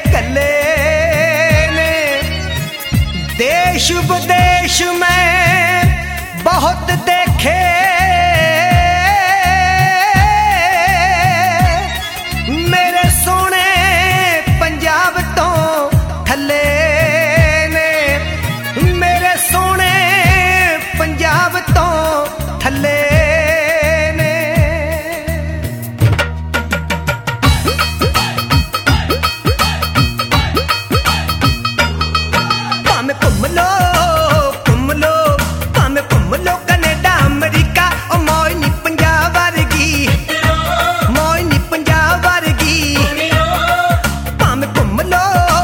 कले ने। देश विदेश में बहुत देखे, मेरे सोने पंजाब तो थले ने, मेरे सोने पंजाब तो थले ने। भावें घूम लो भावें घूम लो कनेडा अमरीका, ओ मौज नी पंजाब वर्गी, मौज नी पंजाब वर्गी। भावें घूम लो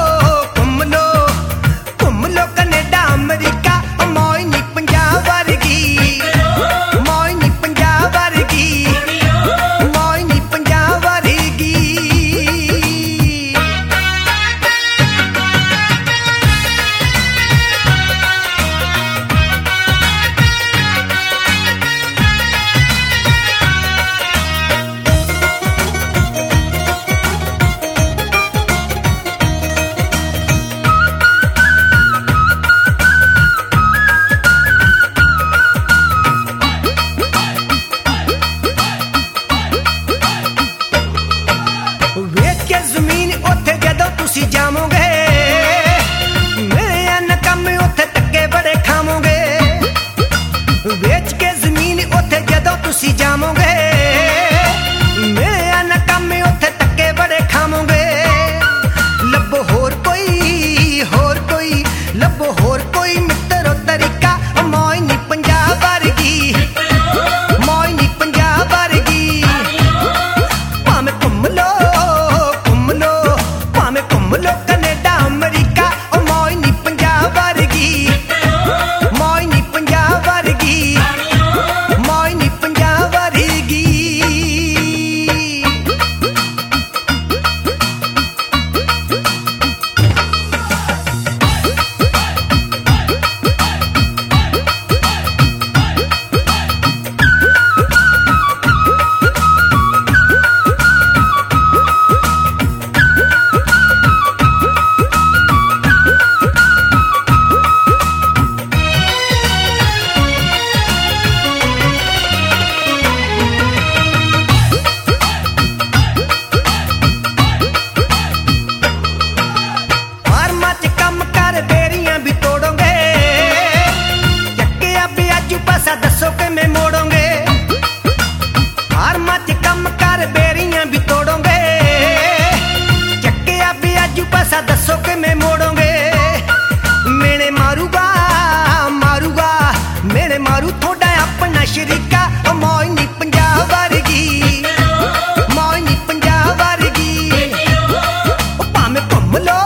कनेडा अमरीका, ओ मौज नी पंजाब वर्गी, मौज नी पंजाब वर्गी, मौज नी पंजाब वर्गी। ਵੇਚ ਕੇ ਜ਼ਮੀਨ ਉੱਥੇ ਜਦੋਂ ਤੁਸੀਂ ਜਾਵੋਗੇ, ਮੇਰੇ ਨਕਮ ਉੱਥੇ ਧੱਕੇ ਬੜੇ ਖਾਵੋਗੇ। ਵੇਚ ਕੇ ਜ਼ਮੀਨ ਉੱਥੇ ਜਦੋਂ ਤੁਸੀਂ ਜਾਵੋਗੇ, ਮੇਰੇ ਨਕਮ ਉੱਥੇ ਧੱਕੇ ਬੜੇ ਖਾਵੋਗੇ। ਲੱਭੋ ਹੋਰ ਕੋਈ ਲੱਭੋ ਹੋਰ ਕੋਈ ਮਿੱਤਰੋ ਤਰੀਕਾ, ਉਹ ਮੌਜ ਨੀ ਪੰਜਾਬ ਵਰਗੀ, ਮੌਜ ਨੀ ਪੰਜਾਬ ਵਰਗੀ। ਭਾਵੇਂ ਘੁੰਮ ਲੋ ਭਾਵੇਂ ਘੁੰਮ ਲੋ ਕਨੇਡਾ ਅਮਰੀਕਾ, ਉਹ ਮੌਜ ਨੀ ਪੰਜਾਬ ਵਰਗੀ, ਮੌਜ ਨੀ ਪੰਜਾਬ ਵਰਗੀ, ਮੌਜ ਨੀ ਪੰਜਾਬ ਵਰਗੀ। ਫਾਰਮਾਂ 'ਚ ਕੰਮ ਕਰ ਬੇਰੀਆਂ ਵੀ ਤੋੜੋਗੇ, ਚੱਕਿਆ ਵਿਆਜੂ ਪਾਸਾ ਦੱਸੋ ਕਿਵੇਂ ਮੋੜੋਗੇ। ਫਾਰਮਾਂ 'ਚ ਕੰਮ ਕਰ ਬੇਰੀਆਂ ਵੀ ਤੋੜੋਗੇ, ਚੱਕਿਆ ਵਿਆਜੂ ਪਾਸਾ ਦੱਸੋ ਕਿਵੇਂ ਮੋੜੋਗੇ। ਮੇਨੇ ਮਾਰੂ ਤੁਹਾਡਾ ਆਪਣਾ ਸ਼ਰੀਕਾ, ਉਹ ਮੌਜ ਨੀ ਪੰਜਾਬ ਵਰਗੀ, ਮੌਜ ਨੀ ਪੰਜਾਬ ਵਰਗੀ। ਉਹ ਭਾਵੇਂ ਘੁੰਮ ਲੋ